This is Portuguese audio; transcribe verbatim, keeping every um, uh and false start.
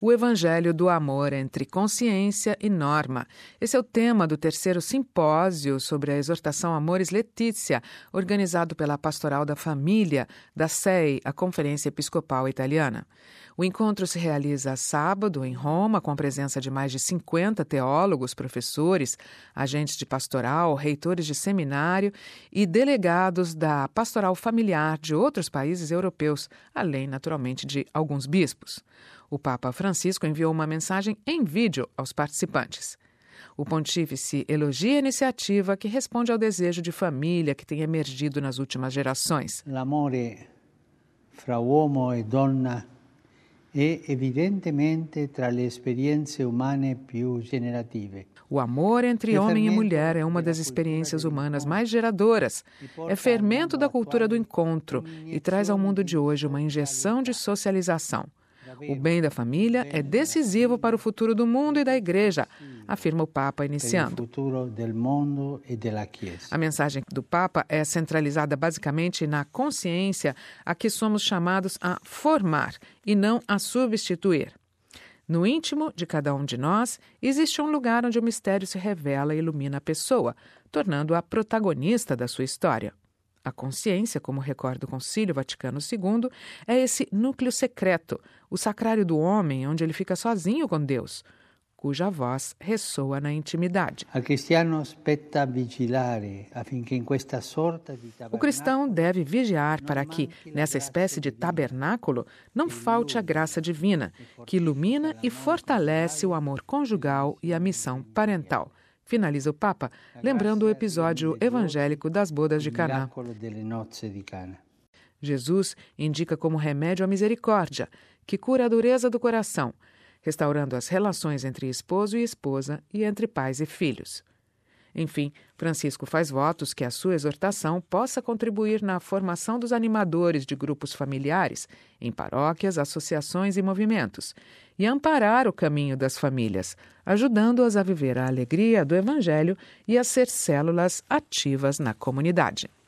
O Evangelho do Amor entre Consciência e Norma. Esse é o tema do terceiro simpósio sobre a exortação Amoris Laetitia, organizado pela Pastoral da Família, da S E I, a Conferência Episcopal Italiana. O encontro se realiza sábado em Roma, com a presença de mais de cinquenta teólogos, professores, agentes de pastoral, reitores de seminário e delegados da pastoral familiar de outros países europeus, além, naturalmente, de alguns bispos. O Papa Francisco enviou uma mensagem em vídeo aos participantes. O pontífice elogia a iniciativa que responde ao desejo de família que tem emergido nas últimas gerações. L'amore fra uomo e donna è evidentemente tra le esperienze umane più generative. O amor entre homem e mulher é uma das experiências humanas mais geradoras. É fermento da cultura do encontro e traz ao mundo de hoje uma injeção de socialização. O bem da família é decisivo para o futuro do mundo e da Igreja, afirma o Papa iniciando. A mensagem do Papa é centralizada basicamente na consciência a que somos chamados a formar e não a substituir. No íntimo de cada um de nós, existe um lugar onde o mistério se revela e ilumina a pessoa, tornando-a protagonista da sua história. A consciência, como recorda o Concílio Vaticano segundo, é esse núcleo secreto, o sacrário do homem, onde ele fica sozinho com Deus, cuja voz ressoa na intimidade. O cristão deve vigiar para que, nessa espécie de tabernáculo, não falte a graça divina, que ilumina e fortalece o amor conjugal e a missão parental. Finaliza o Papa, lembrando o episódio evangélico das bodas de Caná. Jesus indica como remédio a misericórdia, que cura a dureza do coração, restaurando as relações entre esposo e esposa e entre pais e filhos. Enfim, Francisco faz votos que a sua exortação possa contribuir na formação dos animadores de grupos familiares, em paróquias, associações e movimentos, e amparar o caminho das famílias, ajudando-as a viver a alegria do Evangelho e a ser células ativas na comunidade.